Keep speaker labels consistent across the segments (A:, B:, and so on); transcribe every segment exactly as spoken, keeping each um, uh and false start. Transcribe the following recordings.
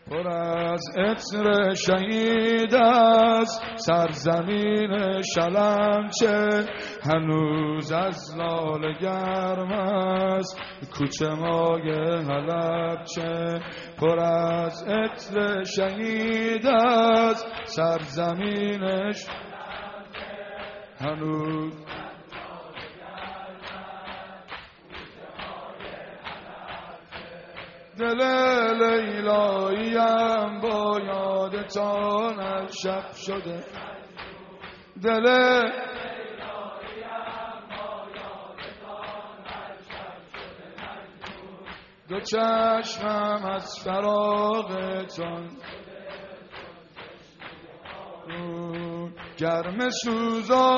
A: پر از عطر شهید است سرزمین شلمچه، هنوز از لاله گرم است کوچه مای حلبچه. پر از عطر شهید است سرزمینش، هنوز دل لیلاییم با یادتان از شب شده، دل لیلاییم با یادتان از شب شده مجنون. دو چشمم از فراقتان گرم سوزا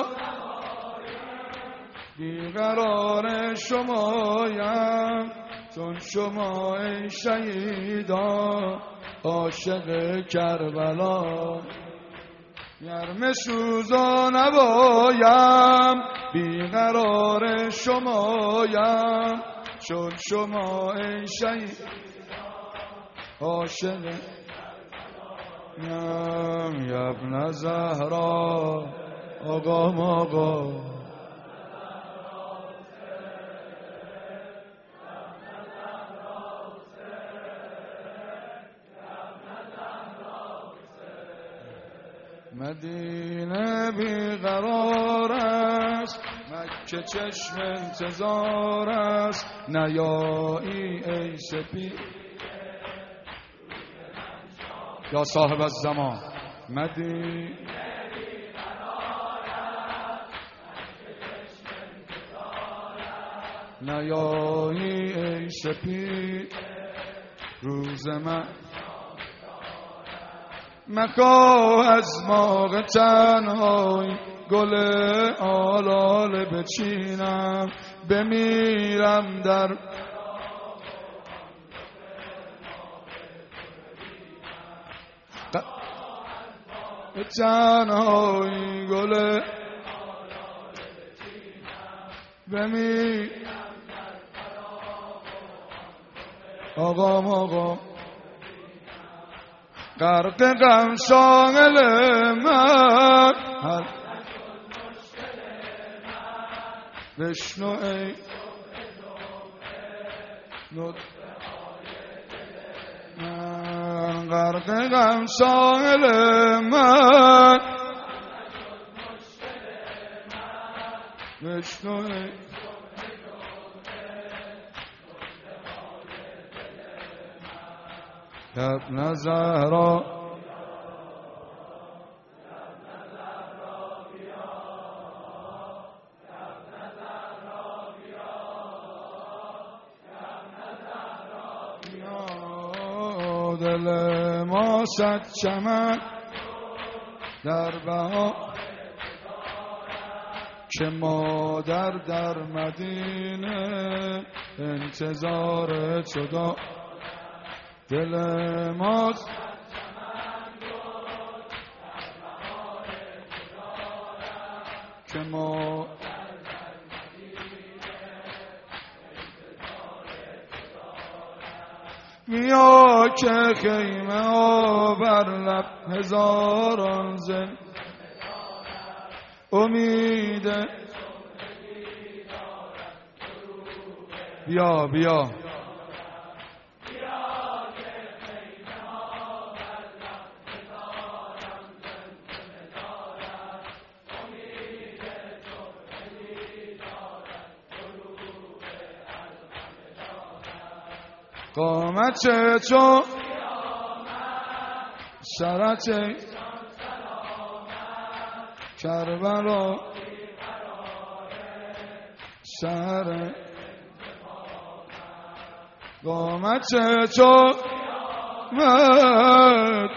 A: بیقرار شمایم، چون شما ای شهیدا عاشق کربلا. گرم سوزا نبایم بیقرار شمایم، چون شما ای شهیدا عاشق یم. یا ابن زهرا آقا ماقا، مدینه بیقرار است، مکه چشم انتظار است، نیایی ای سپید یا صاحب الزمان. مدینه بیقرار است، مکه چشم انتظار است، نیایی ای سپید روز من. مکاه از ماغ تنهایی گل آلاله بچینم، بمیرم در تنهایی گل بمیرم آقا ماقا. غرق غم شاغل من هر بشنو ای من، غرق غم شاغل من بشنو ای یا ابن زهرا دل ما صد چمن در بهار که مادر در مدینه انتظار تو دارد. دل ما که ما بیا که خیمه ها بر لب هزاران زن امید. بیا بیا قامت تو سرت کربلا سر قامت تو مد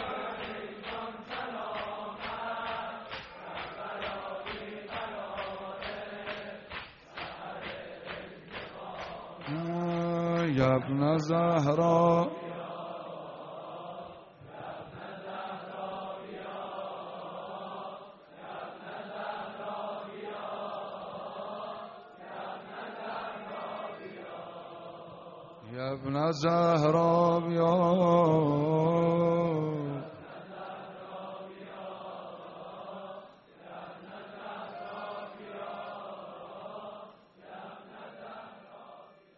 A: یا ابن زهرا یا ابن زهرا بیا